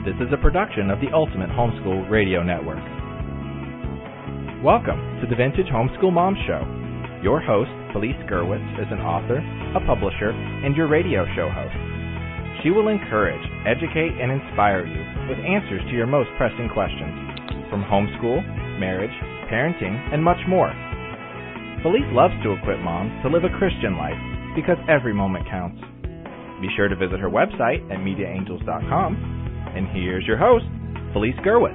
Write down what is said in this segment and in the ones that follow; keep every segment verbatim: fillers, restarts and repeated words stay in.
This is a production of the Ultimate Homeschool Radio Network. Welcome to the Vintage Homeschool Mom Show. Your host, Felice Gerwitz, is an author, a publisher, and your radio show host. She will encourage, educate, and inspire you with answers to your most pressing questions, from homeschool, marriage, parenting, and much more. Felice loves to equip moms to live a Christian life because every moment counts. Be sure to visit her website at media angels dot com. And here's your host, Felice Gerwitz.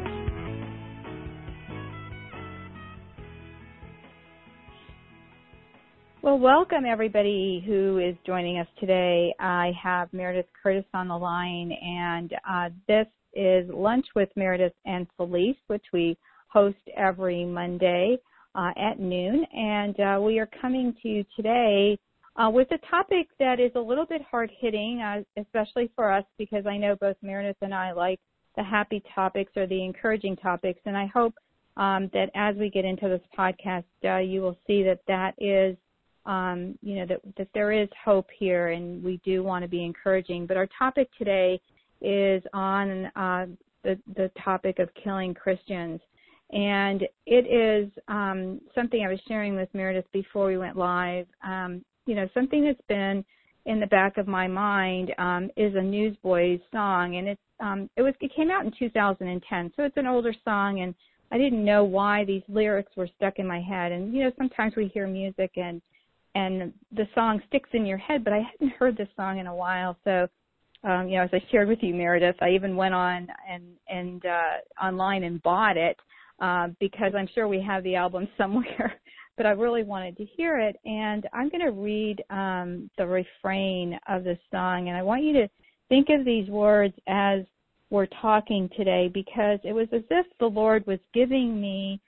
Well, welcome everybody who is joining us today. I have Meredith Curtis on the line, and uh, this is Lunch with Meredith and Felice, which we host every Monday uh, at noon. And uh, we are coming to you today Uh, with a topic that is a little bit hard-hitting, uh, especially for us, because I know both Meredith and I like the happy topics or the encouraging topics, and I hope um, that as we get into this podcast, uh, you will see that that is, um, you know, that, that there is hope here, and we do want to be encouraging. But our topic today is on uh, the, the topic of killing Christians, and it is um, something I was sharing with Meredith before we went live. Um, You know, something that's been in the back of my mind um, is a Newsboys song, and it's um, it was it came out in two thousand ten, so it's an older song, and I didn't know why these lyrics were stuck in my head. And you know, sometimes we hear music and and the song sticks in your head, but I hadn't heard this song in a while. So, um, you know, as I shared with you, Meredith, I even went on and and uh, online and bought it uh, because I'm sure we have the album somewhere. But I really wanted to hear it, and I'm going to read um, the refrain of this song, and I want you to think of these words as we're talking today, because it was as if the Lord was giving me,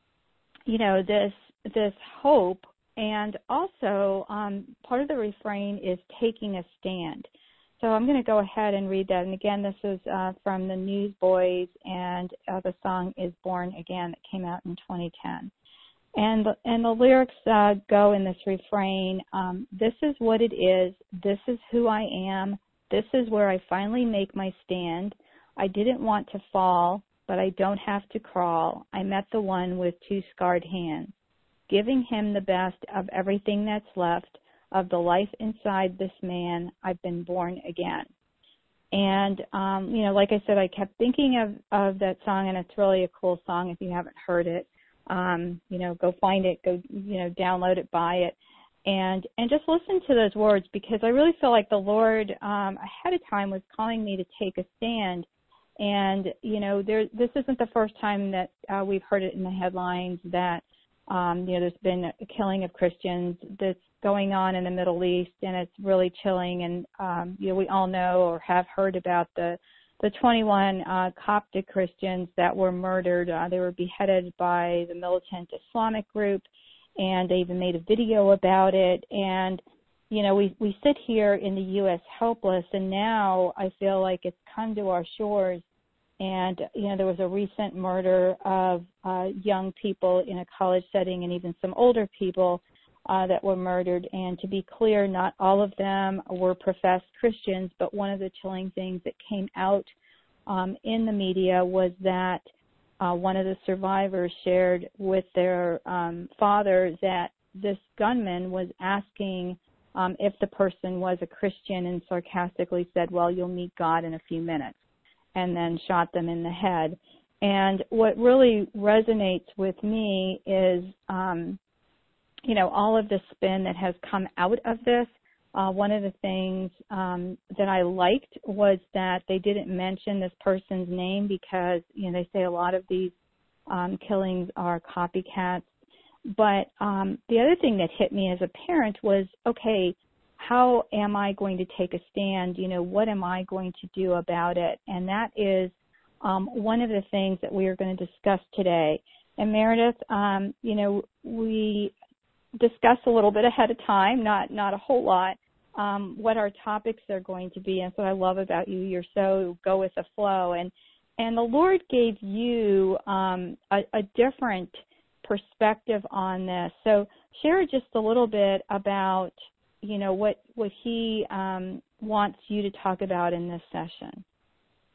you know, this this hope, and also um, part of the refrain is taking a stand. So I'm going to go ahead and read that, and again, this is uh, from the Newsboys, and uh, the song is Born Again that came out in twenty ten. And the, and the lyrics uh, go in this refrain, um, this is what it is, this is who I am, this is where I finally make my stand. I didn't want to fall, but I don't have to crawl. I met the one with two scarred hands, giving him the best of everything that's left of the life inside this man. I've been born again. And, um, you know, like I said, I kept thinking of, of that song, and it's really a cool song if you haven't heard it. Um, you know, go find it, go, you know, download it, buy it, and and just listen to those words, because I really feel like the Lord um, ahead of time was calling me to take a stand. And, you know, there this isn't the first time that uh, we've heard it in the headlines that, um, you know, there's been a killing of Christians that's going on in the Middle East, and it's really chilling. And, um, you know, we all know or have heard about the The twenty-one uh, Coptic Christians that were murdered. Uh, they were beheaded by the militant Islamic group, and they even made a video about it. And, you know, we, we sit here in the U S helpless, and now I feel like it's come to our shores. And, you know, there was a recent murder of uh, young people in a college setting, and even some older people uh, that were murdered. And to be clear, not all of them were professed Christians, but one of the chilling things that came out um, in the media was that uh, one of the survivors shared with their um, father that this gunman was asking um, if the person was a Christian, and sarcastically said, well, you'll meet God in a few minutes, and then shot them in the head. And what really resonates with me is, um, you know, all of the spin that has come out of this. Uh, one of the things um, that I liked was that they didn't mention this person's name, because, you know, they say a lot of these um, killings are copycats. But um, the other thing that hit me as a parent was, okay, how am I going to take a stand? You know, what am I going to do about it? And that is um, one of the things that we are going to discuss today. And Meredith, um, you know, we discussed a little bit ahead of time, not not a whole lot, um, what our topics are going to be. And so I love about you, you're so go with the flow. And and the Lord gave you um, a, a different perspective on this. So share just a little bit about, you know, what, what he um, wants you to talk about in this session.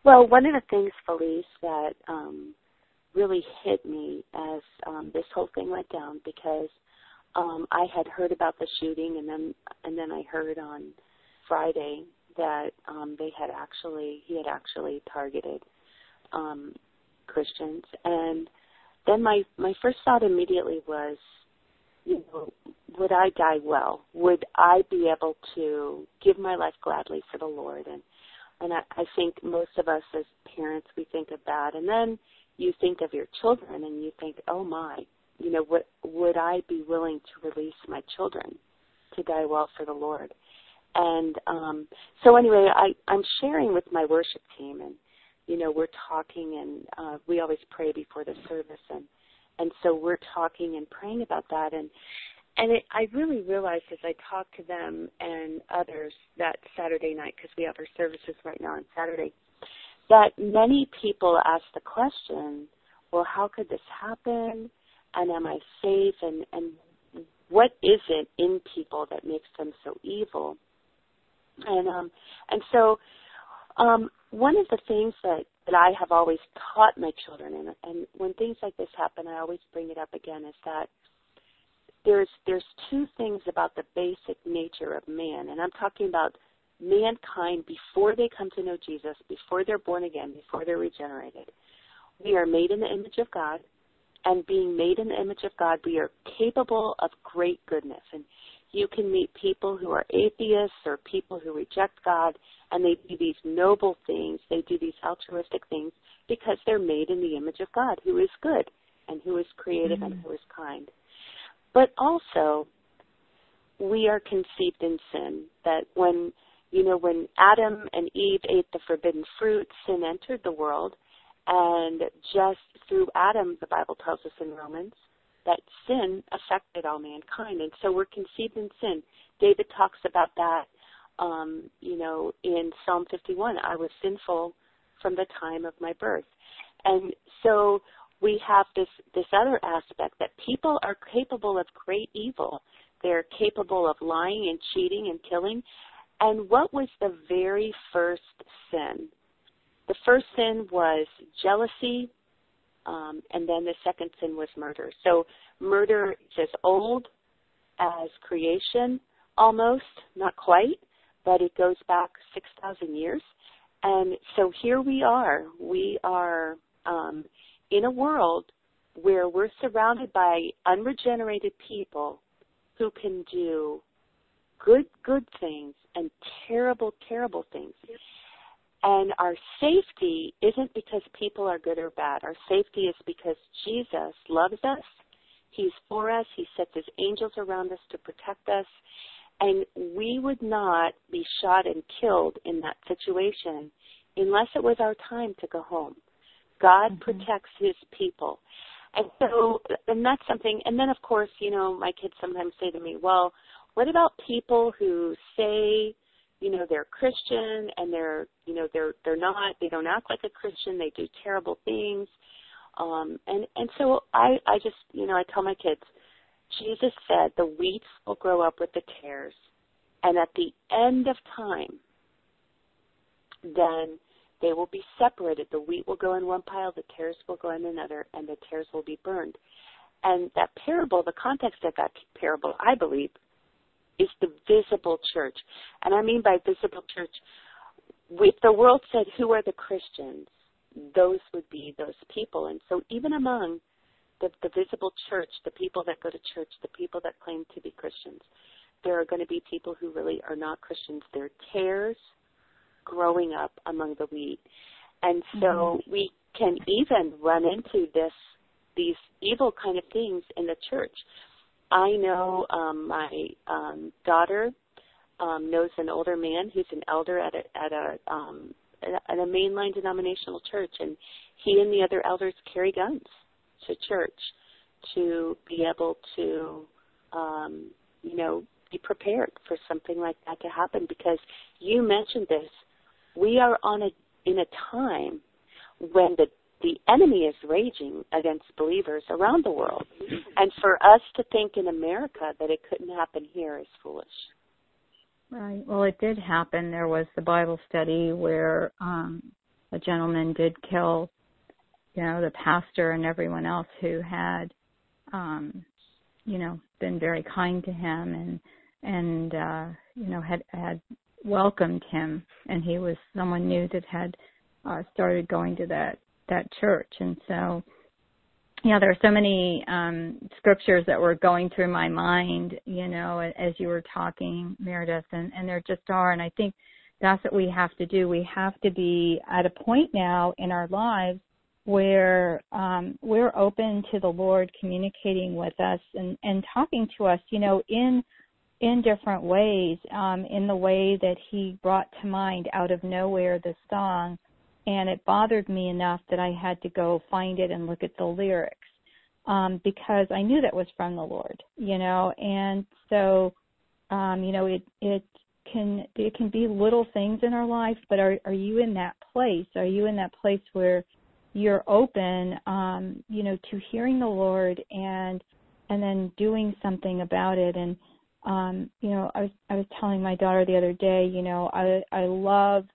Well, one of the things, Felice, that um, really hit me as um, this whole thing went down, because um, I had heard about the shooting, and then and then I heard on Friday that um, they had actually he had actually targeted um, Christians, and then my my first thought immediately was, you know, would I die well? Would I be able to give my life gladly for the Lord? And and I, I think most of us as parents, we think of that. And then you think of your children and you think, oh my, you know, what, would I be willing to release my children to die well for the Lord? And um, so anyway, I, I'm sharing with my worship team, and, you know, we're talking, and uh, we always pray before the service, and And so we're talking and praying about that. And and it, I really realized as I talked to them and others that Saturday night, because we have our services right now on Saturday, that many people ask the question, well, how could this happen? And am I safe? And, and what is it in people that makes them so evil? And um, and so um, one of the things that that I have always taught my children, and, and when things like this happen, I always bring it up again, is that there's there's two things about the basic nature of man, and I'm talking about mankind before they come to know Jesus, before they're born again, before they're regenerated. We are made in the image of God, and being made in the image of God, we are capable of great goodness. And you can meet people who are atheists or people who reject God, and they do these noble things, they do these altruistic things because they're made in the image of God, who is good and who is creative mm-hmm. and who is kind. But also, we are conceived in sin, that when, you know, when Adam and Eve ate the forbidden fruit, sin entered the world, and just through Adam, the Bible tells us in Romans, that sin affected all mankind, and so we're conceived in sin. David talks about that, um, you know, in Psalm fifty-one. I was sinful from the time of my birth. And so we have this, this other aspect that people are capable of great evil. They're capable of lying and cheating and killing. And what was the very first sin? The first sin was jealousy, um, and then the second sin was murder. So murder is as old as creation, almost, not quite, but it goes back six thousand years. And so here we are. We are um, in a world where we're surrounded by unregenerated people who can do good, good things and terrible, terrible things. And our safety isn't because people are good or bad. Our safety is because Jesus loves us. He's for us. He sets his angels around us to protect us. And we would not be shot and killed in that situation unless it was our time to go home. God mm-hmm. protects his people. And so, and that's something, and then of course, you know, my kids sometimes say to me, well, what about people who say, you know, they're Christian and they're, you know, they're they're not, they don't act like a Christian, they do terrible things. Um, and, and so I, I just, you know, I tell my kids, Jesus said the wheat will grow up with the tares. And at the end of time, then they will be separated. The wheat will go in one pile, the tares will go in another, and the tares will be burned. And that parable, the context of that parable, I believe, is the visible church. And I mean by visible church, if the world said, who are the Christians? Those would be those people. And so even among the, the visible church, the people that go to church, the people that claim to be Christians, there are going to be people who really are not Christians. They're tares growing up among the wheat. And so mm-hmm. we can even run into this, these evil kind of things in the church. I know um, my um, daughter um, knows an older man who's an elder at a, at a um, at a mainline denominational church, and he and the other elders carry guns to church to be able to, um, you know, be prepared for something like that to happen. Because you mentioned this, we are on a in a time when the the enemy is raging against believers around the world. And for us to think in America that it couldn't happen here is foolish. Right. Well, it did happen. There was the Bible study where um, a gentleman did kill, you know, the pastor and everyone else who had, um, you know, been very kind to him and, and, uh, you know, had, had welcomed him. And he was someone new that had, uh, started going to that, that church. And so, yeah, there are so many, um, scriptures that were going through my mind, you know, as you were talking, Meredith, and, and there just are. And I think that's what we have to do. We have to be at a point now in our lives where um, we're open to the Lord communicating with us and, and talking to us, you know, in in different ways, um, in the way that he brought to mind out of nowhere the song. And it bothered me enough that I had to go find it and look at the lyrics um, because I knew that was from the Lord, you know. And so, um, you know, it it can it can be little things in our life, but are are you in that place? Are you in that place where you're open, um, you know, to hearing the Lord and and then doing something about it? And um, you know, I was I was telling my daughter the other day, you know, I I love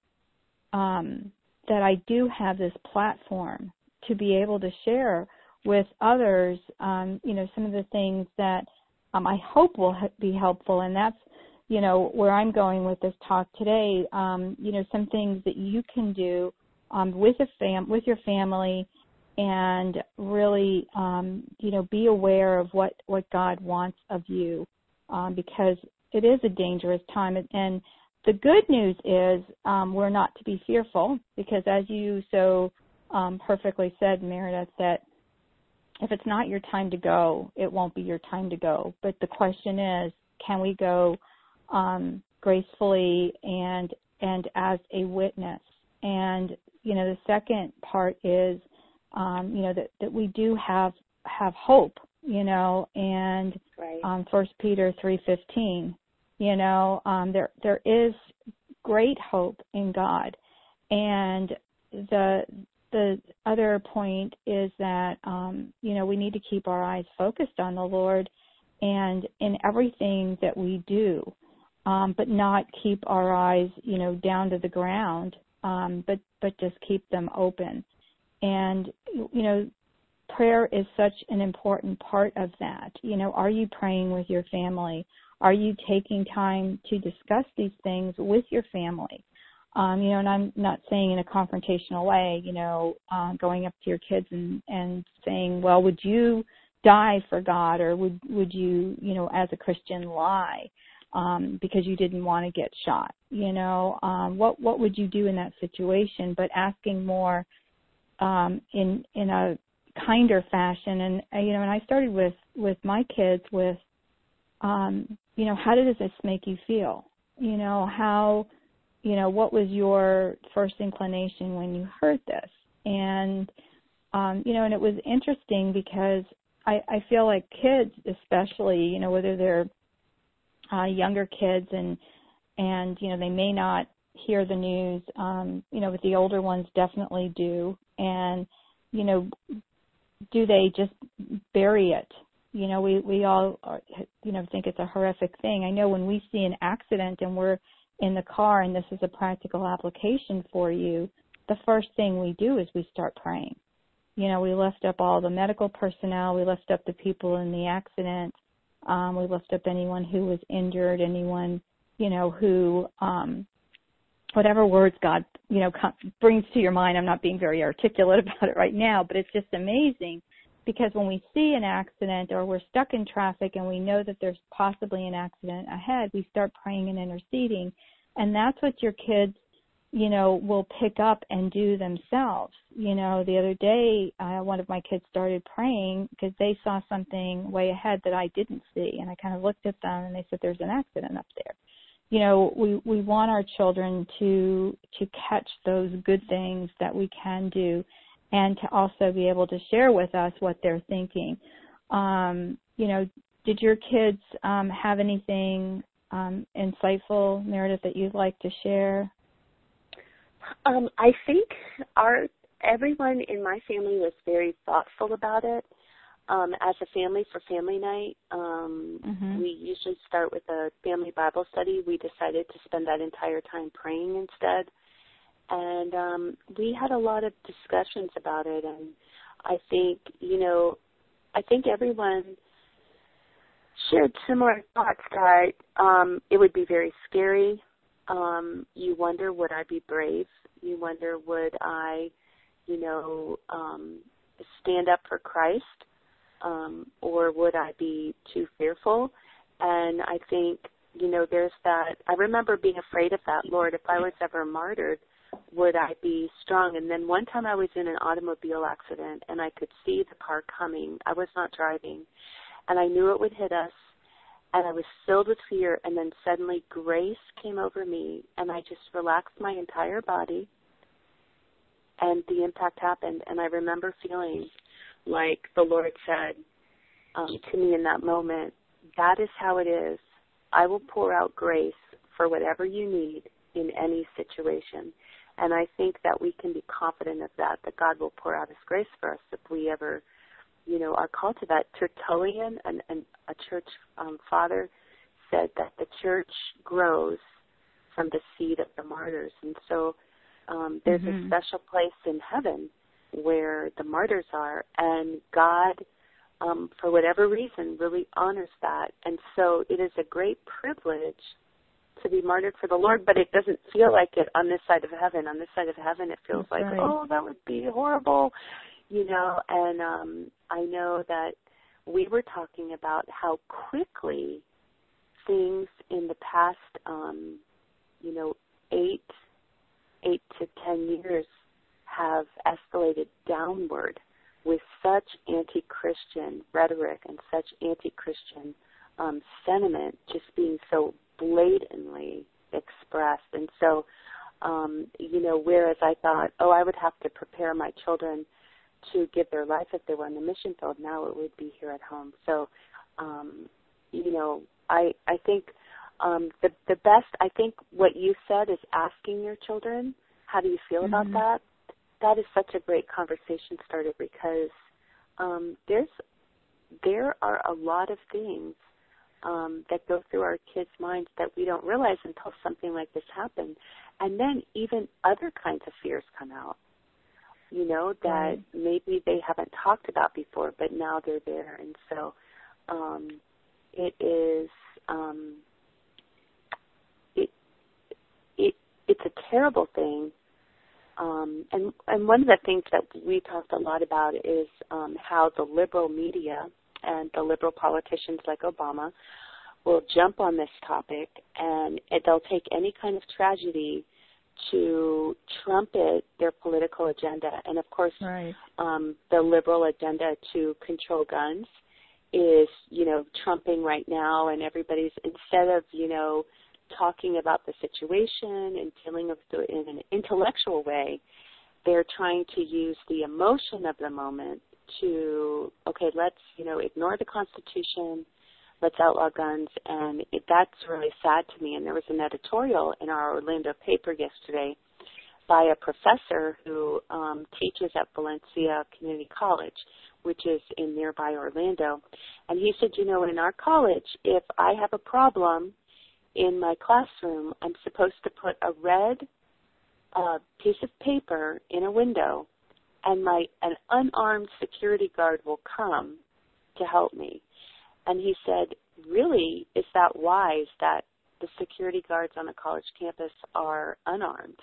um, that I do have this platform to be able to share with others, um, you know, some of the things that um, I hope will be helpful, and that's, you know, where I'm going with this talk today. Um, you know, some things that you can do Um, with a fam, with your family, and really, um, you know, be aware of what, what God wants of you, um, because it is a dangerous time. And, and the good news is um, we're not to be fearful, because as you so um, perfectly said, Meredith, that if it's not your time to go, it won't be your time to go. But the question is, can we go um, gracefully and and as a witness? And you know, the second part is, um, you know, that, that we do have have hope, you know, and right. um, First Peter three fifteen, you know, um, there there is great hope in God. And the the other point is that, um, you know, we need to keep our eyes focused on the Lord and in everything that we do, um, but not keep our eyes, you know, down to the ground. Um, but, but just keep them open. And, you know, prayer is such an important part of that. You know, are you praying with your family? Are you taking time to discuss these things with your family? Um, you know, and I'm not saying in a confrontational way, you know, uh, going up to your kids and, and saying, well, would you die for God, or would, would you, you know, as a Christian lie? Um, because you didn't want to get shot, you know, um, what what would you do in that situation? But asking more um, in in a kinder fashion, and uh, you know, and I started with with my kids with, um, you know, how does this make you feel? You know, how, you know, what was your first inclination when you heard this? And um, you know, and it was interesting because I, I feel like kids, especially, you know, whether they're Uh, younger kids and, and, you know, they may not hear the news, um, you know, but the older ones definitely do. And, you know, do they just bury it? You know, we, we all, are, you know, think it's a horrific thing. I know when we see an accident and we're in the car, and this is a practical application for you, the first thing we do is we start praying. You know, we lift up all the medical personnel, we lift up the people in the accident. Um, we lift up anyone who was injured, anyone, you know, who, um, whatever words God, you know, brings to your mind. I'm not being very articulate about it right now, but it's just amazing because when we see an accident or we're stuck in traffic and we know that there's possibly an accident ahead, we start praying and interceding. And that's what your kids, you know, will pick up and do themselves. You know, the other day, uh, one of my kids started praying because they saw something way ahead that I didn't see. And I kind of looked at them and they said, there's an accident up there. You know, we, we want our children to, to catch those good things that we can do and to also be able to share with us what they're thinking. Um, you know, did your kids um, have anything um, insightful, Meredith, that you'd like to share? Um, I think our everyone in my family was very thoughtful about it. Um, as a family for family night, um, mm-hmm. we usually start with a family Bible study. We decided to spend that entire time praying instead. and um, we had a lot of discussions about it. And I think, you know, I think everyone shared similar thoughts that um, it would be very scary. Um, you wonder, would I be brave? You wonder, would I, you know, um, stand up for Christ, um, or would I be too fearful? And I think, you know, there's that. I remember being afraid of that. Lord, if I was ever martyred, would I be strong? And then one time I was in an automobile accident, and I could see the car coming. I was not driving, and I knew it would hit us, and I was filled with fear, and then suddenly grace came over me, and I just relaxed my entire body, and the impact happened. And I remember feeling like the Lord said um, to me in that moment, that is how it is. I will pour out grace for whatever you need in any situation. And I think that we can be confident of that, that God will pour out his grace for us if we ever, you know, are called to that. Tertullian, an, an, a church um, father, said that the church grows from the seed of the martyrs. And so um, there's mm-hmm. a special place in heaven where the martyrs are, and God, um, for whatever reason, really honors that. And so it is a great privilege to be martyred for the Lord, but it doesn't feel like it on this side of heaven. On this side of heaven, it feels That's like, right. oh, that would be horrible, you know. And um, I know that we were talking about how quickly things in the past, um, you know, eight, eight to ten years have escalated downward with such anti-Christian rhetoric and such anti-Christian um, sentiment just being so blatantly expressed. And so, um, you know, whereas I thought, oh, I would have to prepare my children to give their life if they were in the mission field, now it would be here at home. So, um, you know, I I think um, the the best, I think what you said is asking your children, how do you feel mm-hmm. about that? That is such a great conversation starter, because um, there's there are a lot of things um, that go through our kids' minds that we don't realize until something like this happened. And then even other kinds of fears come out, you know, that right. maybe they haven't talked about before, but now they're there. And so um, it is, um, it, it, it's a terrible thing. Um, and, and one of the things that we talked a lot about is um, how the liberal media and the liberal politicians like Obama will jump on this topic, and it, they'll take any kind of tragedy to trumpet their political agenda. And, of course, right. um, the liberal agenda to control guns is, you know, trumping right now, and everybody's, instead of, you know, talking about the situation and dealing with it in an intellectual way, they're trying to use the emotion of the moment to, okay, let's, you know, ignore the Constitution, let's outlaw guns, and it, that's really sad to me. And there was an editorial in our Orlando paper yesterday by a professor who um, teaches at Valencia Community College, which is in nearby Orlando, and he said, you know, in our college, if I have a problem in my classroom, I'm supposed to put a red uh, piece of paper in a window, and my an unarmed security guard will come to help me. And he said, really, is that wise that the security guards on a college campus are unarmed?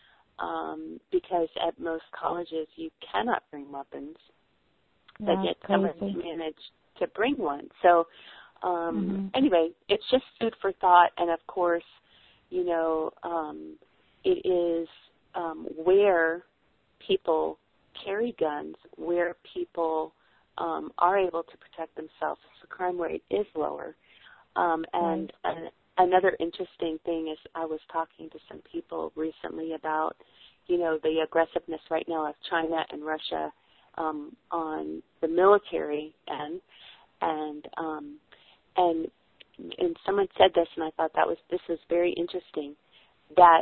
Um, because at most colleges you cannot bring weapons, but yet someone managed to bring one. So Um, mm-hmm. Anyway, it's just food for thought, and of course, you know, um, it is um, where people carry guns, where people um, are able to protect themselves. The crime rate is lower. Um, and right. an, another interesting thing is I was talking to some people recently about, you know, the aggressiveness right now of China and Russia um, on the military end, and um, And and someone said this, and I thought that was this is very interesting, that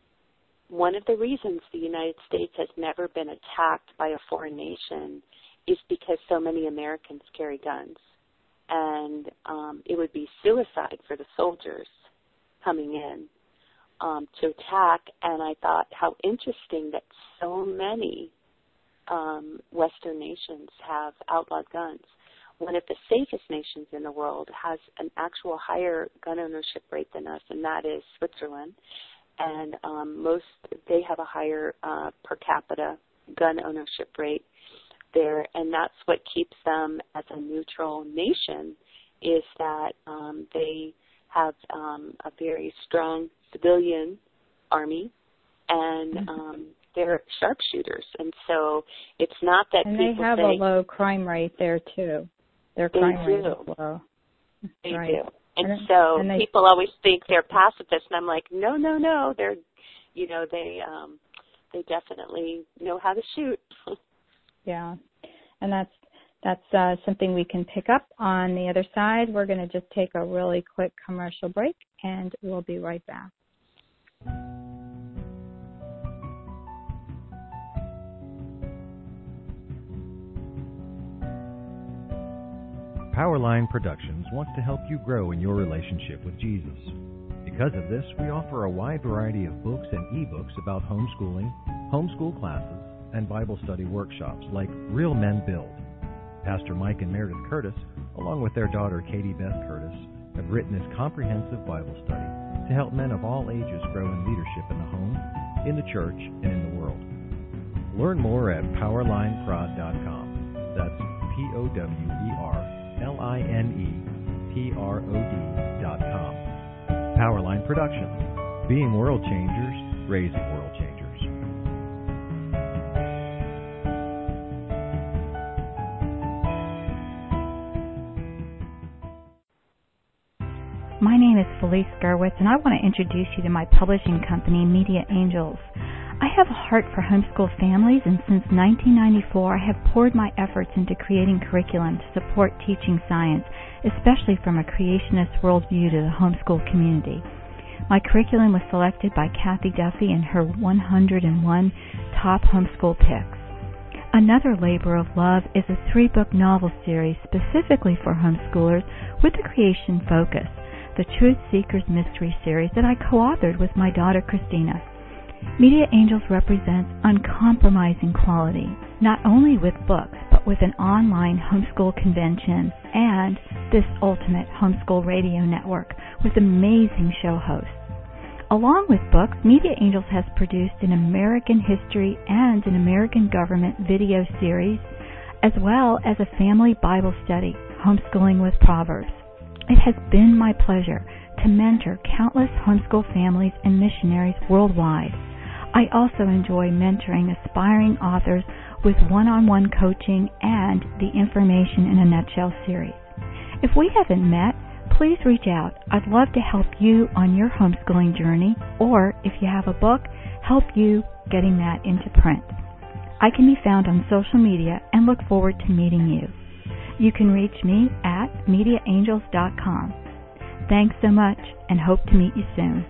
one of the reasons the United States has never been attacked by a foreign nation is because so many Americans carry guns. And um, it would be suicide for the soldiers coming in um, to attack. And I thought how interesting that so many um, Western nations have outlawed guns. One of the safest nations in the world has an actual higher gun ownership rate than us, and that is Switzerland. And um, most they have a higher uh, per capita gun ownership rate there, and that's what keeps them as a neutral nation, is that um, they have um, a very strong civilian army, and um, they're sharpshooters. And so it's not that and people they have say, a low crime rate there too. Their crime they rate do. is low. They right. do. And, and so and they, people always think they're pacifists, and I'm like, no, no, no. They're, you know, they um, they definitely know how to shoot. Yeah, and that's that's uh, something we can pick up on the other side. We're going to just take a really quick commercial break, and we'll be right back. Powerline Productions wants to help you grow in your relationship with Jesus. Because of this, we offer a wide variety of books and ebooks about homeschooling, homeschool classes, and Bible study workshops like Real Men Build. Pastor Mike and Meredith Curtis, along with their daughter Katie Beth Curtis, have written this comprehensive Bible study to help men of all ages grow in leadership in the home, in the church, and in the world. Learn more at powerline prod dot com. That's P O W E R L I N E P R O D dot com. Powerline Productions, being world changers, raising world changers. My name is Felice Gerwitz, and I want to introduce you to my publishing company, Media Angels. I have a heart for homeschool families, and since nineteen ninety-four, I have poured my efforts into creating curriculum to support teaching science, especially from a creationist worldview to the homeschool community. My curriculum was selected by Kathy Duffy in her one hundred one top homeschool picks. Another labor of love is a three-book novel series specifically for homeschoolers with a creation focus, the Truth Seekers Mystery Series that I co-authored with my daughter Christina. Media Angels represents uncompromising quality, not only with books, but with an online homeschool convention and this ultimate homeschool radio network with amazing show hosts. Along with books, Media Angels has produced an American history and an American government video series, as well as a family Bible study, Homeschooling with Proverbs. It has been my pleasure to mentor countless homeschool families and missionaries worldwide. I also enjoy mentoring aspiring authors with one-on-one coaching and the Information in a Nutshell series. If we haven't met, please reach out. I'd love to help you on your homeschooling journey, or if you have a book, help you getting that into print. I can be found on social media and look forward to meeting you. You can reach me at media angels dot com. Thanks so much, and hope to meet you soon.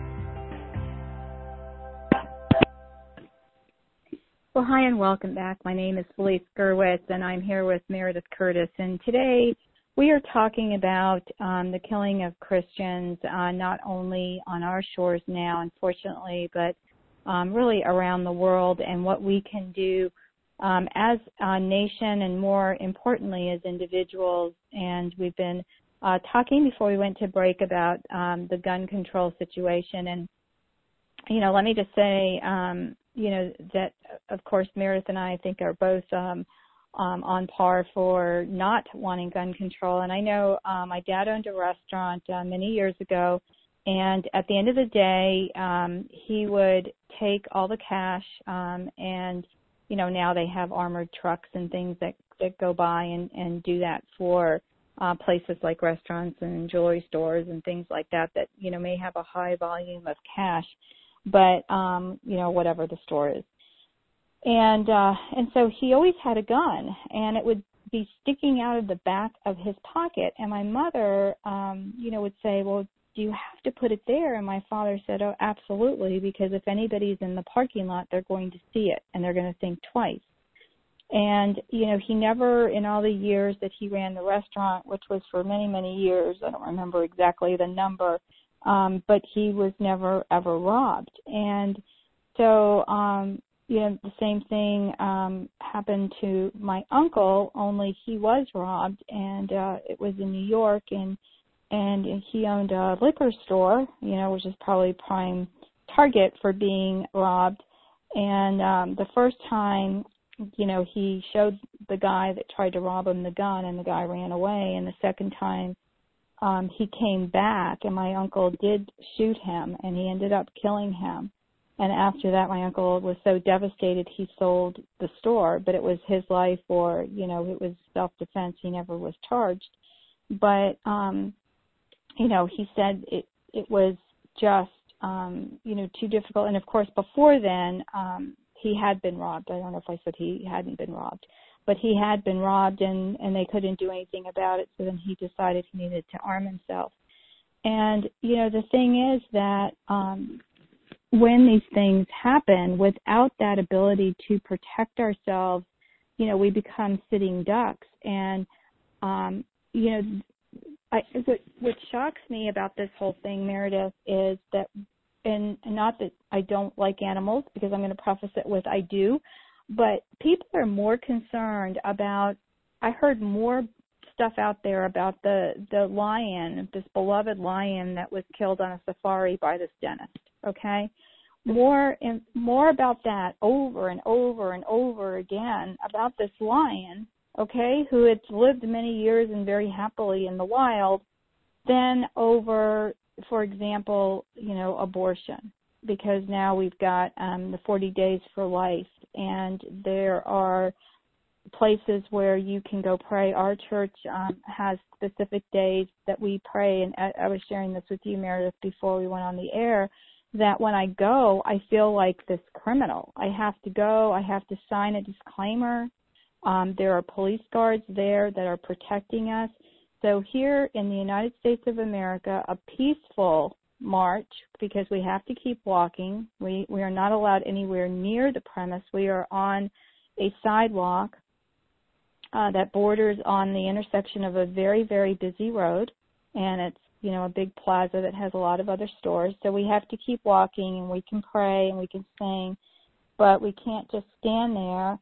Well, hi and welcome back. My name is Felice Gerwitz, and I'm here with Meredith Curtis. And today we are talking about um, the killing of Christians, uh, not only on our shores now, unfortunately, but um, really around the world, and what we can do um, as a nation, and more importantly as individuals. And we've been uh, talking before we went to break about um, the gun control situation. And, you know, let me just say, um, you know, that, of course, Meredith and I, I think are both um, um, on par for not wanting gun control. And I know uh, my dad owned a restaurant uh, many years ago, and at the end of the day, um, he would take all the cash um, and, you know, now they have armored trucks and things that, that go by and, and do that for uh, places like restaurants and jewelry stores and things like that that, you know, may have a high volume of cash, but, um, you know, whatever the store is. And uh, and so he always had a gun, and it would be sticking out of the back of his pocket. And my mother, um, you know, would say, well, do you have to put it there? And my father said, oh, absolutely, because if anybody's in the parking lot, they're going to see it, and they're going to think twice. And, you know, he never, in all the years that he ran the restaurant, which was for many, many years, I don't remember exactly the number, um, but he was never, ever robbed. And so, um, you know, the same thing um, happened to my uncle, only he was robbed, and uh, it was in New York, and and he owned a liquor store, you know, which is probably prime target for being robbed. And um, the first time, you know, he showed the guy that tried to rob him the gun, and the guy ran away. And the second time, um, he came back, and my uncle did shoot him, and he ended up killing him. And after that, my uncle was so devastated, he sold the store, but it was his life, or, you know, it was self-defense. He never was charged. But, um, you know, he said it, it was just, um, you know, too difficult. And, of course, before then, um, he had been robbed. I don't know if I said he hadn't been robbed, but he had been robbed, and, and they couldn't do anything about it. So then he decided he needed to arm himself. And, you know, the thing is that um, when these things happen, without that ability to protect ourselves, you know, we become sitting ducks. And, um, you know, I, what, what shocks me about this whole thing, Meredith, is that, and, and not that I don't like animals, because I'm going to preface it with I do, but people are more concerned about, I heard more stuff out there about the, the lion, this beloved lion that was killed on a safari by this dentist, okay? More and more about that over and over and over again about this lion, okay, who had lived many years and very happily in the wild, than over, for example, you know, abortion, because now we've got um, the forty days for life, and there are places where you can go pray. Our church um, has specific days that we pray, and I, I was sharing this with you, Meredith, before we went on the air, that when I go, I feel like this criminal. I have to go, I have to sign a disclaimer. Um, there are police guards there that are protecting us. So here in the United States of America, a peaceful march, because we have to keep walking. We, we are not allowed anywhere near the premise. We are on a sidewalk uh, that borders on the intersection of a very, very busy road, and it's, you know, a big plaza that has a lot of other stores. So we have to keep walking, and we can pray and we can sing, but we can't just stand there.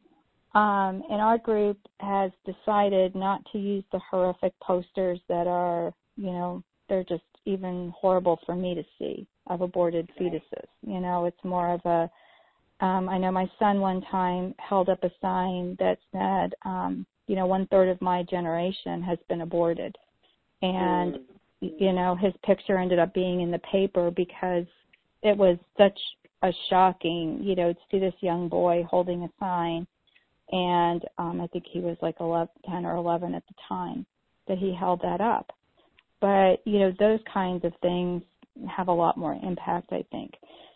Um, and our group has decided not to use the horrific posters that are, you know, they're just even horrible for me to see, of aborted fetuses. You know, it's more of a, um, I know my son one time held up a sign that said, um, you know, one third of my generation has been aborted. And, you know, his picture ended up being in the paper because it was such a shocking, you know, to see this young boy holding a sign. And um, I think he was like eleven, ten or eleven at the time that he held that up. But, you know, those kinds of things have a lot more impact, I think.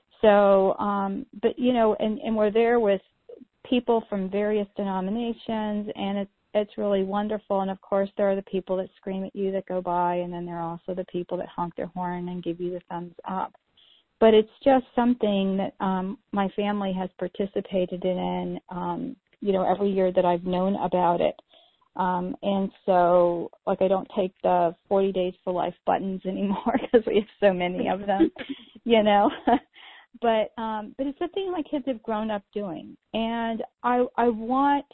So, um, but, you know, and, and we're there with people from various denominations, and it's, it's really wonderful. And, of course, there are the people that scream at you that go by, and then there are also the people that honk their horn and give you the thumbs up. But it's just something that um, my family has participated in, um, you know, every year that I've known about it. Um, and so, like, I don't take the forty days for life buttons anymore because we have so many of them, you know. but um, but it's something my kids have grown up doing. And I, I want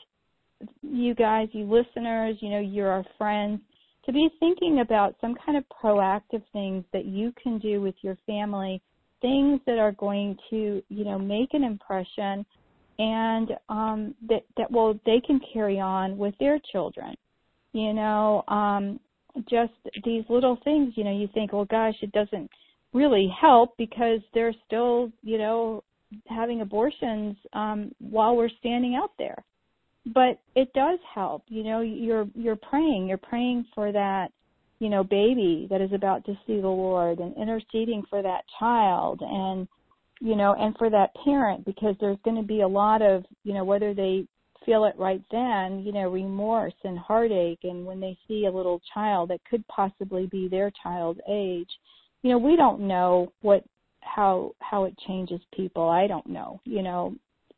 you guys, you listeners, you know, you're our friends, to be thinking about some kind of proactive things that you can do with your family, things that are going to, you know, make an impression, and um, that, that will, they can carry on with their children. You know, um, just these little things, you know, you think, well, gosh, it doesn't really help because they're still, you know, having abortions um, while we're standing out there. But it does help. You know, you're you're praying. You're praying for that, you know, baby that is about to see the Lord, and interceding for that child, and, you know, and for that parent, because there's going to be a lot of, you know, whether they feel it right then, you know, remorse and heartache, and when they see a little child that could possibly be their child's age, you know, we don't know what how how it changes people. I don't know, you know,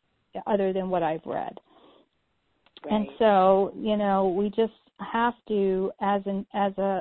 other than what I've read. Right. And so, you know, we just have to, as an as a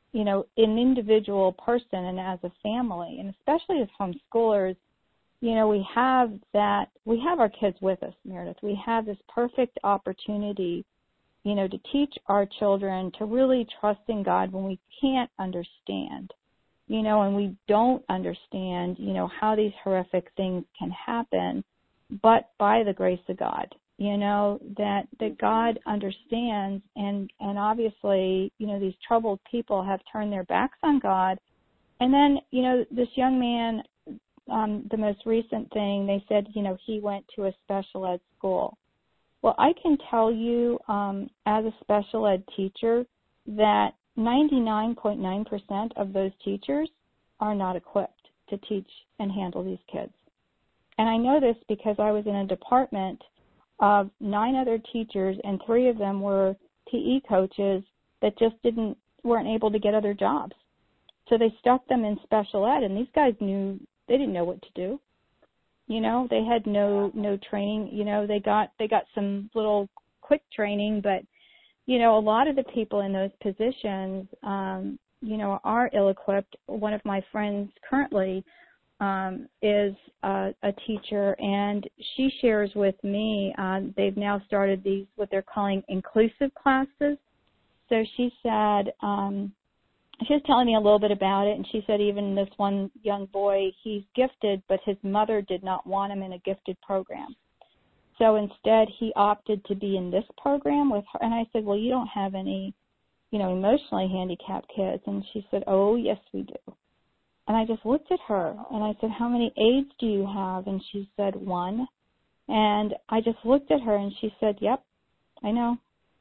you know, an individual person and as a family, and especially as homeschoolers, you know, we have that, we have our kids with us, Meredith. We have this perfect opportunity, you know, to teach our children to really trust in God when we can't understand, you know, and we don't understand, you know, how these horrific things can happen, but by the grace of God, you know, that, that God understands, and, and obviously, you know, these troubled people have turned their backs on God. And then, you know, this young man, um, the most recent thing, they said, you know, he went to a special ed school. Well, I can tell you, um, as a special ed teacher, that ninety-nine point nine percent of those teachers are not equipped to teach and handle these kids. And I know this because I was in a department of nine other teachers, and three of them were P E coaches that just didn't, weren't able to get other jobs. So they stuck them in special ed, and these guys knew, they didn't know what to do. You know, they had no, no training. You know, they got, they got some little quick training, but, you know, a lot of the people in those positions, um, you know, are ill-equipped. One of my friends currently um, is a, a teacher, and she shares with me, uh, they've now started these, what they're calling inclusive classes. So she said, um, she was telling me a little bit about it, and she said even this one young boy, he's gifted, but his mother did not want him in a gifted program. So instead, he opted to be in this program with her. And I said, well, you don't have any, you know, emotionally handicapped kids. And she said, oh, yes, we do. And I just looked at her, and I said, how many aides do you have? And she said, one. And I just looked at her, and she said, yep, I know.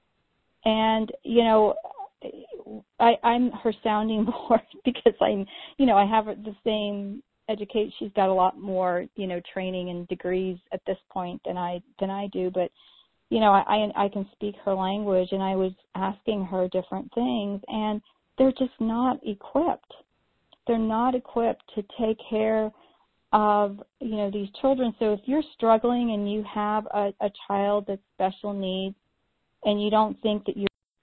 And, you know, I, I'm her sounding board because I'm, you know, I have the same educate. She's got a lot more, you know, training and degrees at this point than I than I do. But, you know, I I can speak her language, and I was asking her different things, and they're just not equipped. They're not equipped to take care of, you know, these children. So if you're struggling and you have a, a child that's special needs, and you don't think that you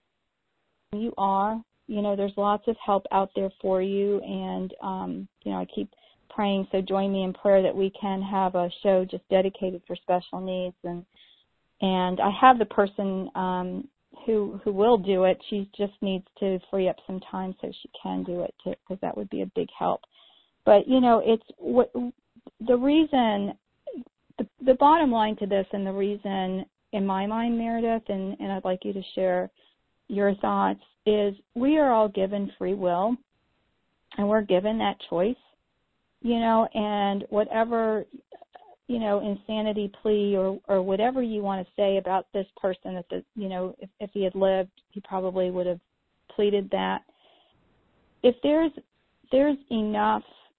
you are, you know, there's lots of help out there for you. And, um, you know, I keep praying, so join me in prayer that we can have a show just dedicated for special needs. And and I have the person um, who who will do it. She just needs to free up some time so she can do it, because that would be a big help. But, you know, it's what the reason, the, the bottom line to this, and the reason in my mind, Meredith, and, and I'd like you to share your thoughts, is we are all given free will, and we're given that choice, you know, and whatever, you know, insanity plea or, or whatever you want to say about this person, that the, you know, if, if he had lived, he probably would have pleaded that. If there's there's enough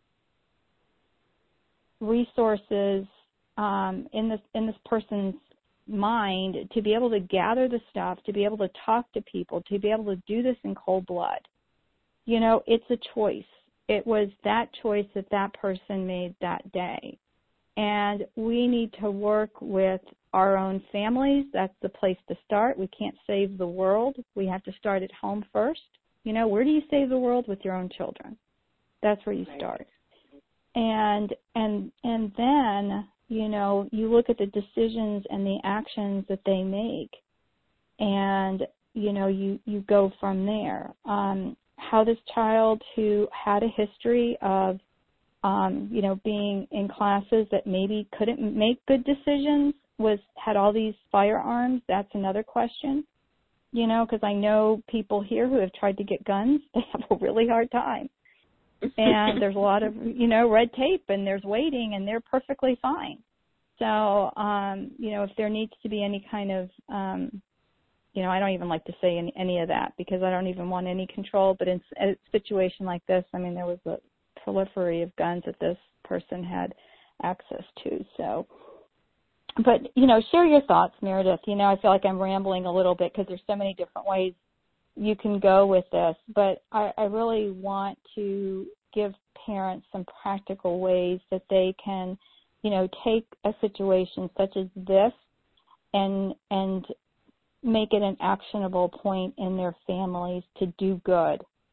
resources um, in this in this person's mind to be able to gather the stuff, to be able to talk to people, to be able to do this in cold blood, you know, it's a choice. It was that choice that that person made that day. And we need to work with our own families. That's the place to start. We can't save the world. We have to start at home first. You know, where do you save the world? With your own children. That's where you start. And and and then, you know, you look at the decisions and the actions that they make, and, you know, you, you go from there. Um, how this child who had a history of, um, you know, being in classes that maybe couldn't make good decisions, was had all these firearms, that's another question, you know, because I know people here who have tried to get guns. They have a really hard time. And there's a lot of, you know, red tape, and there's waiting, and they're perfectly fine. So, um, you know, if there needs to be any kind of, um, you know, I don't even like to say any, any of that, because I don't even want any control. But in a situation like this, I mean, there was a proliferation of guns that this person had access to. So, but, you know, share your thoughts, Meredith. You know, I feel like I'm rambling a little bit because there's so many different ways you can go with this. But I, I really want to give parents some practical ways that they can, you know, take a situation such as this and and make it an actionable point in their families to do good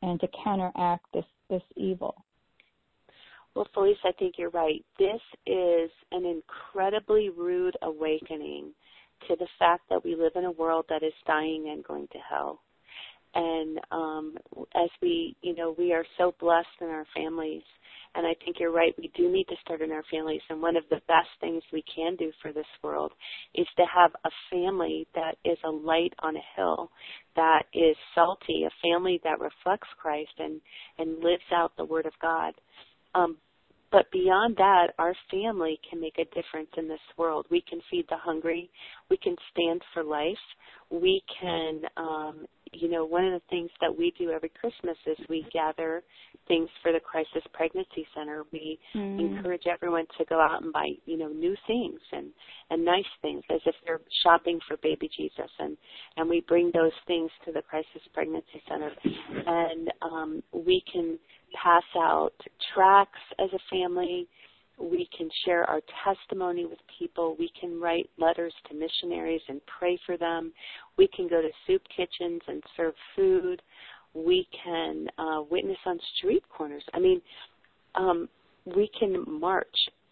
and to counteract this, this evil? Well, Felice, I think you're right. This is an incredibly rude awakening to the fact that we live in a world that is dying and going to hell. And um, as we, you know, we are so blessed in our families. And I think you're right. We do need to start in our families. And one of the best things we can do for this world is to have a family that is a light on a hill, that is salty, a family that reflects Christ and, and lives out the Word of God. Um, but beyond that, our family can make a difference in this world. We can feed the hungry. We can stand for life. We can, um, you know, one of the things that we do every Christmas is we gather things for the Crisis Pregnancy Center. We mm. encourage everyone to go out and buy, you know, new things and, and nice things as if they're shopping for baby Jesus. And, and we bring those things to the Crisis Pregnancy Center. And um, we can pass out tracts as a family. We can share our testimony with people. We can write letters to missionaries and pray for them. We can go to soup kitchens and serve food. We can uh, witness on street corners. I mean, um, we can march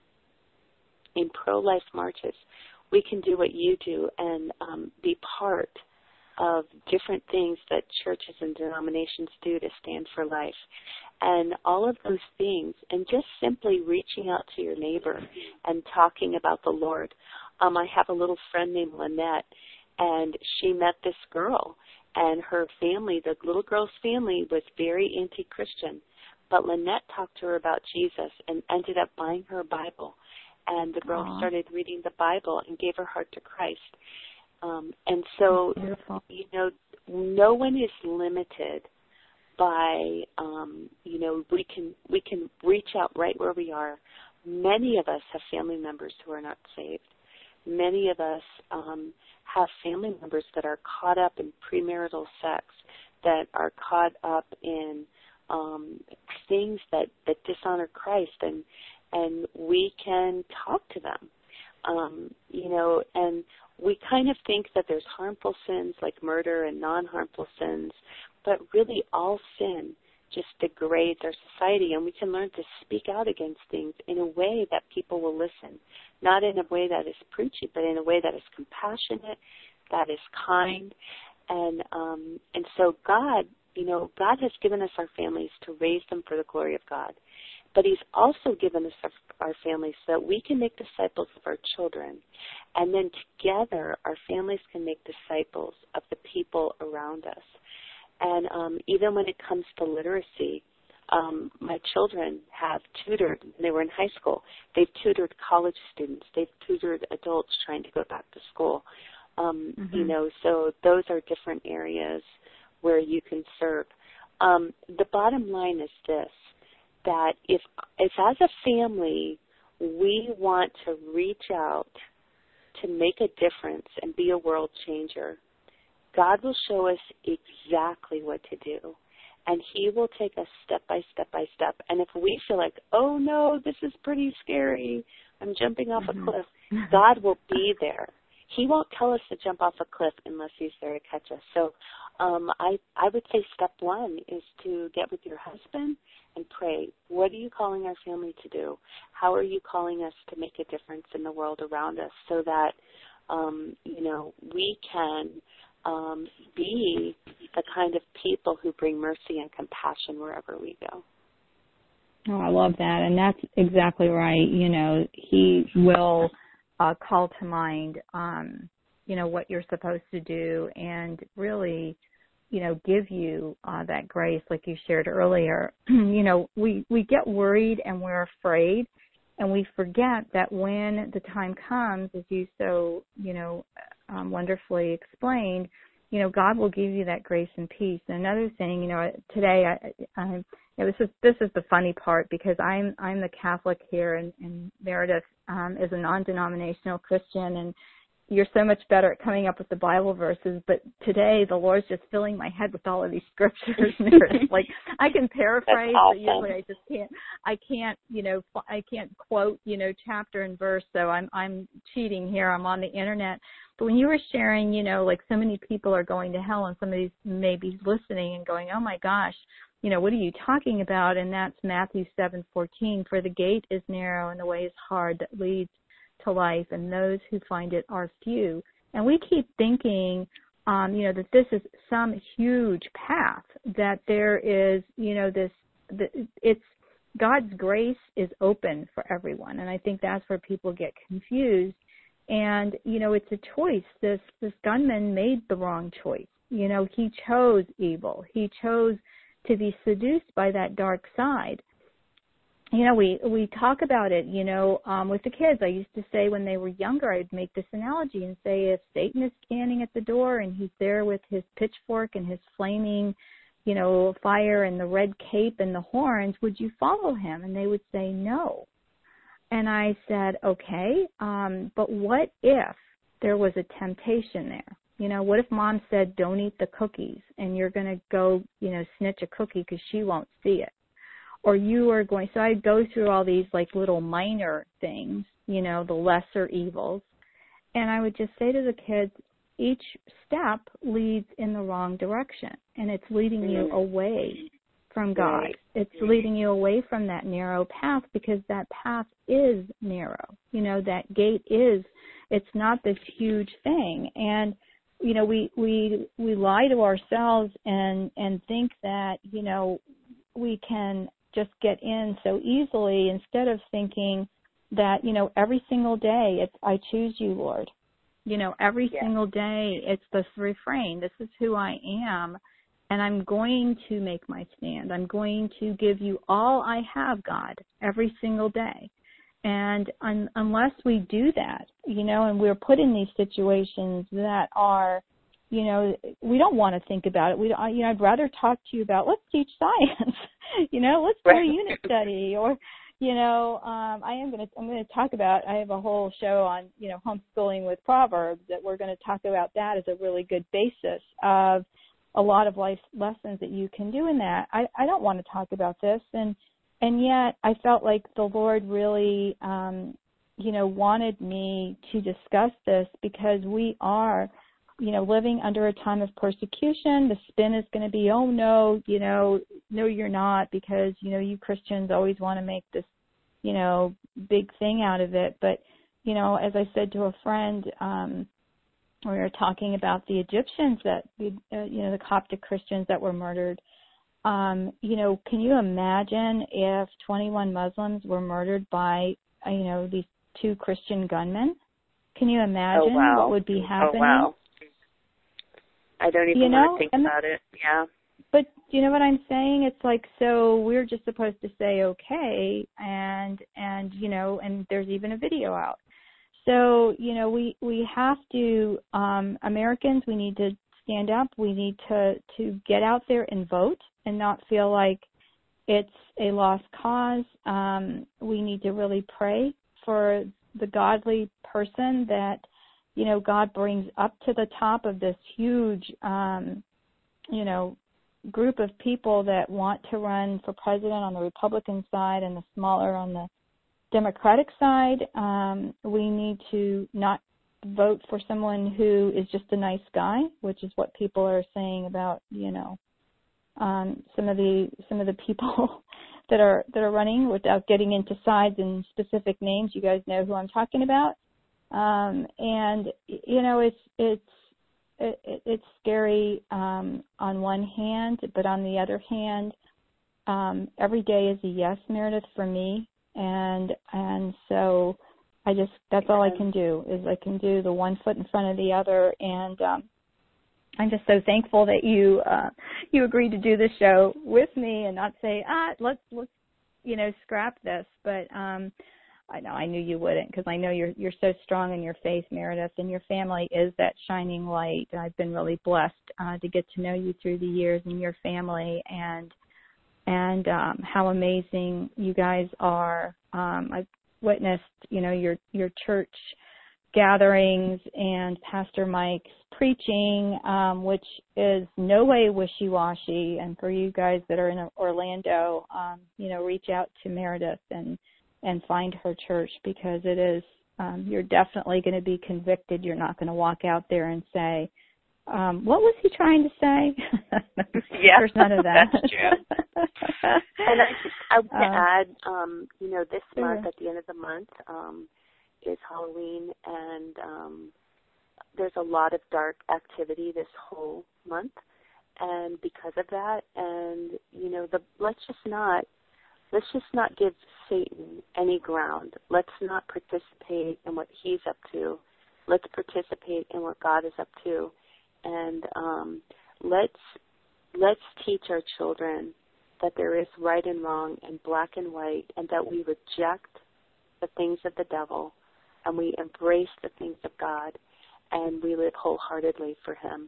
in pro-life marches. We can do what you do and um, be part of different things that churches and denominations do to stand for life. And all of those things, and just simply reaching out to your neighbor and talking about the Lord. Um, I have a little friend named Lynette, and she met this girl, and her family, the little girl's family, was very anti-Christian. But Lynette talked to her about Jesus and ended up buying her a Bible. And the girl Aww. started reading the Bible and gave her heart to Christ. Um, and so, you know, no one is limited by, um, you know, we can we can reach out right where we are. Many of us have family members who are not saved. Many of us um, have family members that are caught up in premarital sex, that are caught up in um, things that, that dishonor Christ, and and we can talk to them. Um, you know, and we kind of think that there's harmful sins like murder and non-harmful sins, but really all sin just degrades our society, and we can learn to speak out against things in a way that people will listen, not in a way that is preachy, but in a way that is compassionate, that is kind. And um, and so God, you know, God has given us our families to raise them for the glory of God. But he's also given us our, our families so that we can make disciples of our children. And then together, our families can make disciples of the people around us. And um, even when it comes to literacy, um, my children have tutored, when they were in high school, they've tutored college students. They've tutored adults trying to go back to school. Um, mm-hmm. You know, so those are different areas where you can serve. Um, the bottom line is this, that if, if as a family we want to reach out to make a difference and be a world changer, God will show us exactly what to do. And he will take us step by step by step. And if we feel like, oh, no, this is pretty scary, I'm jumping off mm-hmm. a cliff, God will be there. He won't tell us to jump off a cliff unless he's there to catch us. So um, I, I would say step one is to get with your husband and pray. What are you calling our family to do? How are you calling us to make a difference in the world around us so that, um, you know, we can um, be the kind of people who bring mercy and compassion wherever we go? Oh, I love that. And that's exactly right. You know, he will uh, call to mind, um, you know, what you're supposed to do and really, you know, give you uh, that grace like you shared earlier. You know, we, we get worried and we're afraid, and we forget that when the time comes, as you so, you know, um, wonderfully explained, you know, God will give you that grace and peace. And another thing, you know, today, I, I, you know, this is this is the funny part, because I'm I'm the Catholic here, and, and Meredith um, is a non-denominational Christian, and you're so much better at coming up with the Bible verses, but today the Lord's just filling my head with all of these scriptures. Like, I can paraphrase, awesome. But usually I just can't, I can't, you know, I can't quote, you know, chapter and verse, so I'm, I'm cheating here. I'm on the internet. But when you were sharing, you know, like so many people are going to hell, and somebody's maybe listening and going, oh my gosh, you know, what are you talking about? And that's Matthew seven fourteen. For the gate is narrow and the way is hard that leads to life, and those who find it are few. And we keep thinking, um, you know, that this is some huge path, that there is, you know, this, the, it's, God's grace is open for everyone. And I think that's where people get confused. And, you know, it's a choice. This, this gunman made the wrong choice. You know, he chose evil. He chose to be seduced by that dark side. You know, we, we talk about it, you know, um, with the kids. I used to say when they were younger, I'd make this analogy and say, if Satan is standing at the door and he's there with his pitchfork and his flaming, you know, fire and the red cape and the horns, would you follow him? And they would say no. And I said, okay, um, but what if there was a temptation there? You know, what if mom said, don't eat the cookies, and you're going to go, you know, snitch a cookie because she won't see it? Or you are going, so I go through all these like little minor things, you know, the lesser evils. And I would just say to the kids, each step leads in the wrong direction, and it's leading you away from God. It's leading you away from that narrow path, because that path is narrow. You know, that gate is, it's not this huge thing. And, you know, we, we, we lie to ourselves and, and think that, you know, we can just get in so easily, instead of thinking that, you know, every single day it's, I choose you, Lord. You know, every yeah. single day it's this refrain. This is who I am, and I'm going to make my stand. I'm going to give you all I have, God, every single day. And un- unless we do that, you know, and we're put in these situations that are, you know, we don't want to think about it. We, don't, you know, I'd rather talk to you about, let's teach science, you know, let's do a unit study, or, you know, um, I am going to, I'm going to talk about, I have a whole show on, you know, homeschooling with Proverbs, that we're going to talk about that as a really good basis of a lot of life lessons that you can do in that. I, I don't want to talk about this. And, and yet I felt like the Lord really, um, you know, wanted me to discuss this, because we are, you know, living under a time of persecution. The spin is going to be, oh, no, you know, no, you're not, because, you know, you Christians always want to make this, you know, big thing out of it. But, you know, as I said to a friend, um, we were talking about the Egyptians that, uh, you know, the Coptic Christians that were murdered. Um, you know, can you imagine if twenty-one Muslims were murdered by, uh, you know, these two Christian gunmen? Can you imagine oh, wow. what would be happening? Oh, wow. I don't even you know, want to think and, about it. Yeah. But you know what I'm saying? It's like, so we're just supposed to say okay, and and you know, and there's even a video out. So you know, we we have to, um, Americans, we need to stand up. We need to to get out there and vote, and not feel like it's a lost cause. Um, we need to really pray for the godly person that, you know, God brings up to the top of this huge, um, you know, group of people that want to run for president on the Republican side and the smaller on the Democratic side. Um, we need to not vote for someone who is just a nice guy, which is what people are saying about, you know, um, some of the some of the people that are that are running, without getting into sides and specific names. You guys know who I'm talking about. Um, and, you know, it's, it's, it, it's scary, um, on one hand, but on the other hand, um, every day is a yes, Meredith, for me. And, and so I just, that's all I can do, is I can do the one foot in front of the other. And, um, I'm just so thankful that you, uh, you agreed to do this show with me and not say, ah, let's, let's, you know, scrap this. But, um, I know I knew you wouldn't, because I know you're you're so strong in your faith, Meredith, and your family is that shining light. And I've been really blessed uh, to get to know you through the years, and your family, and and um, how amazing you guys are. Um, I've witnessed, you know, your your church gatherings and Pastor Mike's preaching, um, which is no way wishy-washy. And for you guys that are in Orlando, um, you know, reach out to Meredith and and find her church, because it is um, you're definitely going to be convicted. You're not going to walk out there and say, um, what was he trying to say? Yeah, there's none of that. That's true. And I just, I want to Um, add, um, you know, this sure. month, at the end of the month, um, is Halloween, and um, there's a lot of dark activity this whole month. And because of that, and, you know, the let's just not, let's just not give Satan any ground. Let's not participate in what he's up to. Let's participate in what God is up to. And um, let's let's teach our children that there is right and wrong and black and white, and that we reject the things of the devil and we embrace the things of God, and we live wholeheartedly for him.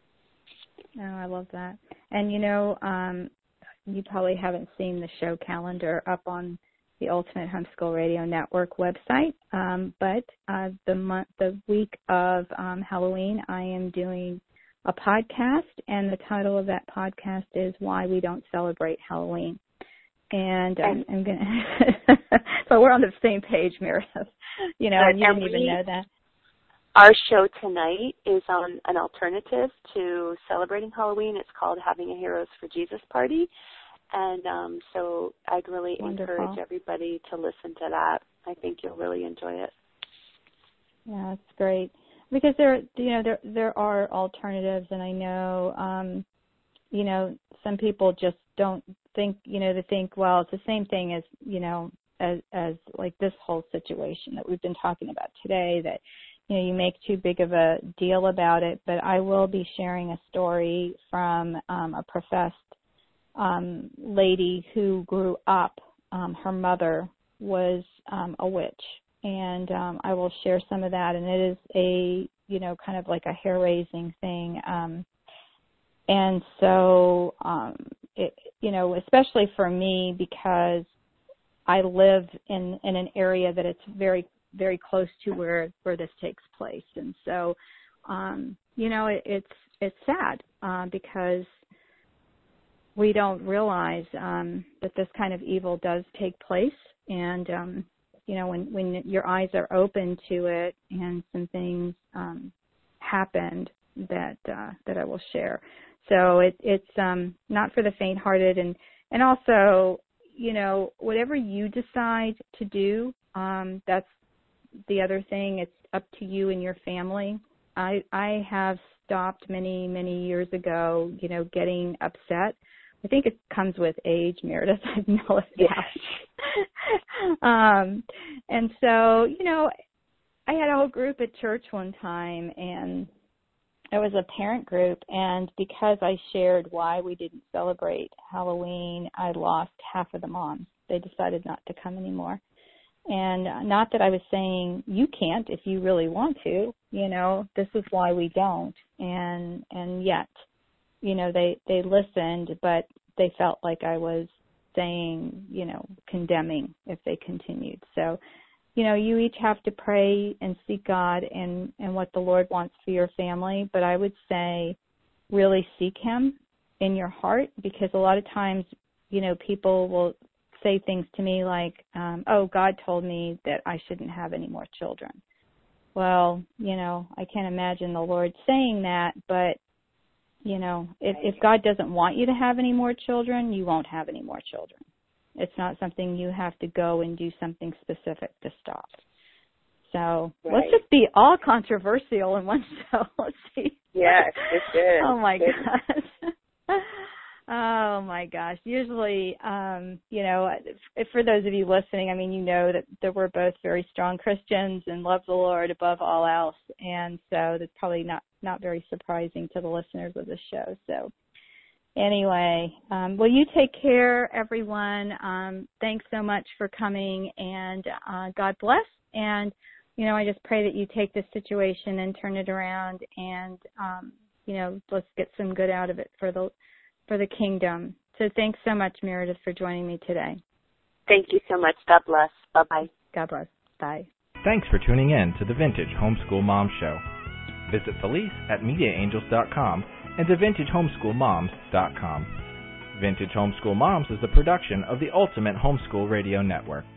Oh, I love that. And, you know, um, you probably haven't seen the show calendar up on the Ultimate Homeschool Radio Network website, um, but uh, the month, the week of um, Halloween, I am doing a podcast, and the title of that podcast is Why We Don't Celebrate Halloween. And um, I'm going to, so we're on the same page, Meredith. You know, and you didn't even know that. Our show tonight is on an alternative to celebrating Halloween. It's called Having a Heroes for Jesus Party. And um, so I'd really Wonderful. encourage everybody to listen to that. I think you'll really enjoy it. Yeah, it's great. Because there, you know, there there are alternatives, and I know, um, you know, some people just don't think, you know, they think, well, it's the same thing as, you know, as as like this whole situation that we've been talking about today, that, you know, you make too big of a deal about it. But I will be sharing a story from um, a professed um, lady who grew up. Um, her mother was um, a witch. And um, I will share some of that. And it is a, you know, kind of like a hair-raising thing. Um, and so, um, it, you know, especially for me, because I live in, in an area that it's very, very close to where, where this takes place. And so, um, you know, it, it's it's sad uh, because we don't realize um, that this kind of evil does take place. And, um you know, when, when your eyes are open to it, and some things um, happened that uh, that I will share. So it, it's um, not for the faint-hearted, and, and also, you know, whatever you decide to do, um, that's the other thing. It's up to you and your family. I I have stopped many, many years ago, you know, getting upset. I think it comes with age, Meredith. I know it. Yes. um, and so, you know, I had a whole group at church one time, and it was a parent group, and because I shared why we didn't celebrate Halloween, I lost half of the moms. They decided not to come anymore. And not that I was saying you can't if you really want to, you know, this is why we don't. And and yet, you know, they, they listened, but they felt like I was saying, you know, condemning if they continued. So, you know, you each have to pray and seek God and, and what the Lord wants for your family. But I would say really seek him in your heart, because a lot of times, you know, people will say things to me like, um, oh, God told me that I shouldn't have any more children. Well, you know, I can't imagine the Lord saying that, but you know, if, if God doesn't want you to have any more children, you won't have any more children. It's not something you have to go and do something specific to stop. So right. Let's just be all controversial in one show. Let's see. Yes, it's good. Oh, my good. gosh. Oh, my gosh. Usually, um, you know, if, for those of you listening, I mean, you know that, that we're both very strong Christians and love the Lord above all else. And so that's probably not, not very surprising to the listeners of the show. So anyway, um, well, you take care, everyone. Um, thanks so much for coming, and uh, God bless. And, you know, I just pray that you take this situation and turn it around, and, um, you know, let's get some good out of it for the for the kingdom. So thanks so much, Meredith, for joining me today. Thank you so much. God bless. Bye-bye. God bless. Bye. Thanks for tuning in to the Vintage Homeschool Mom Show. Visit Felice at media angels dot com and to vintage homeschool moms dot com. Vintage Homeschool Moms is a production of the Ultimate Homeschool Radio Network.